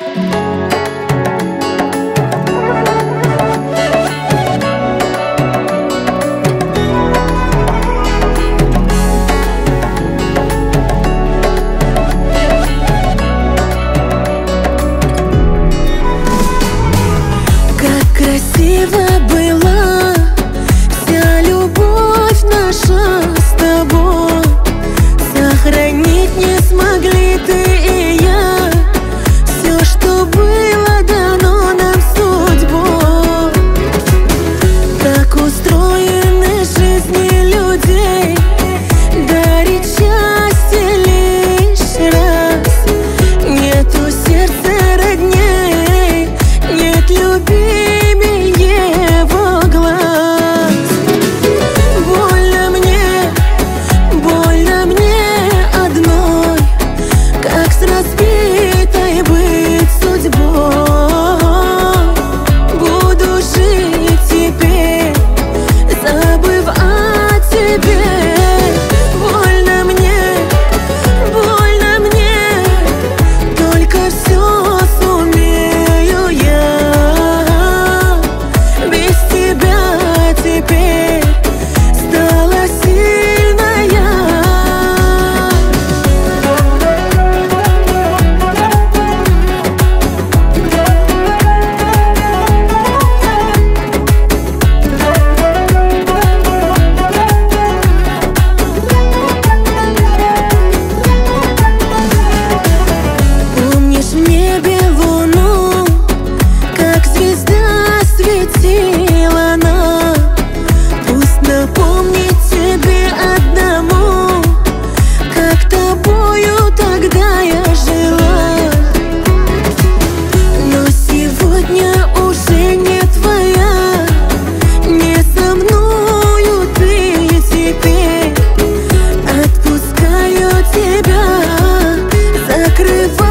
Красиво была вся любовь наша с тобой. Сохранить не смогли ты и я все, что было дано нам судьбой. Так устроены жизни людей, дарить счастье лишь раз. Нету сердца родней, нет любви его глаз. Больно мне одной, как с разбитой быть судьбой. Буду жить теперь, забыв о тебе. Больно мне, только все сумею я. Без тебя теперь стала сильная. Помнишь в небе луну, как звезда светила она? Пусть напомнит тебе одному, как тобою тогда я жила. Но сегодня уже не твоя, не со мною ты теперь. Отпускаю тебя, закрываю